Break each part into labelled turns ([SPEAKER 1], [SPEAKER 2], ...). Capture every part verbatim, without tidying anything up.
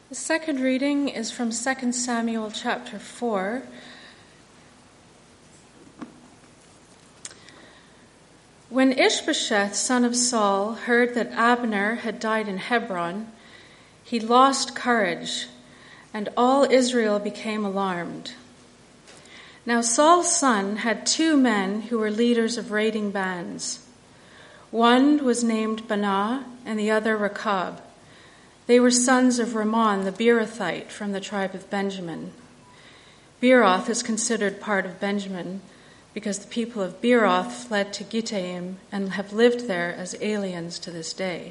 [SPEAKER 1] The second reading is from Second Samuel chapter four. When Ishbosheth, son of Saul, heard that Abner had died in Hebron, he lost courage, and all Israel became alarmed. Now Saul's son had two men who were leaders of raiding bands. One was named Baanah, and the other Rechab. They were sons of Rimmon the Beerothite from the tribe of Benjamin. Beeroth is considered part of Benjamin because the people of Beeroth fled to Gittaim and have lived there as aliens to this day.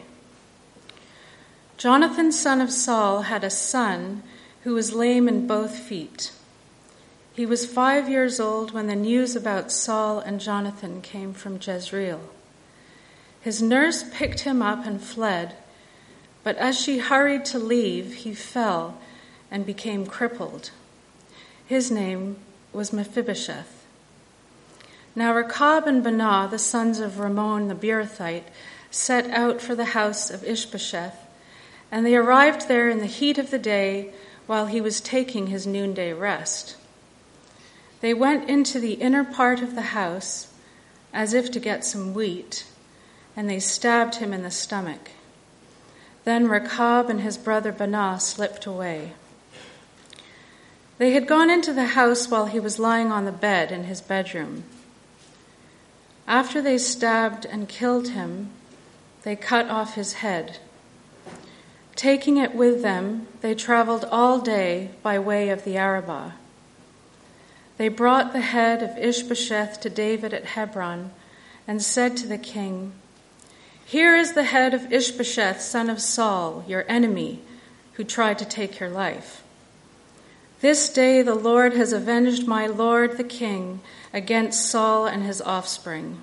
[SPEAKER 1] Jonathan, son of Saul, had a son who was lame in both feet. He was five years old when the news about Saul and Jonathan came from Jezreel. His nurse picked him up and fled, but as she hurried to leave, he fell and became crippled. His name was Mephibosheth. Now Rechab and Baanah, the sons of Rimmon the Beerothite, set out for the house of Ishbosheth, and they arrived there in the heat of the day while he was taking his noonday rest. They went into the inner part of the house as if to get some wheat, and they stabbed him in the stomach. Then Rechab and his brother Baanah slipped away. They had gone into the house while he was lying on the bed in his bedroom. After they stabbed and killed him, they cut off his head. Taking it with them, they traveled all day by way of the Arabah. They brought the head of Ishbosheth to David at Hebron and said to the king, "Here is the head of Ishbosheth, son of Saul, your enemy, who tried to take your life. This day the Lord has avenged my lord the king against Saul and his offspring."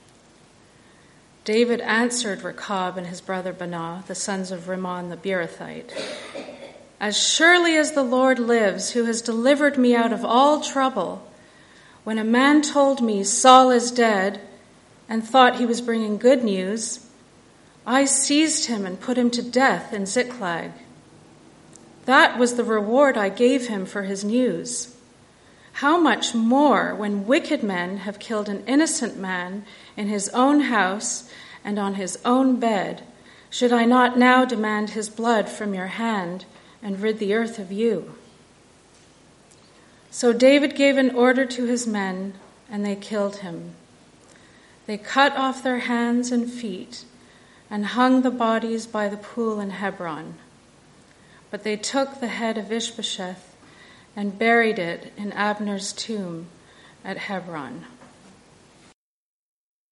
[SPEAKER 1] David answered Rechab and his brother Baanah, the sons of Rimmon the Beerothite, "As surely as the Lord lives, who has delivered me out of all trouble, when a man told me Saul is dead and thought he was bringing good news, I seized him and put him to death in Ziklag. That was the reward I gave him for his news. How much more when wicked men have killed an innocent man in his own house and on his own bed, should I not now demand his blood from your hand and rid the earth of you?" So David gave an order to his men, and they killed him. They cut off their hands and feet and hung the bodies by the pool in Hebron. But they took the head of Ishbosheth and buried it in Abner's tomb at Hebron.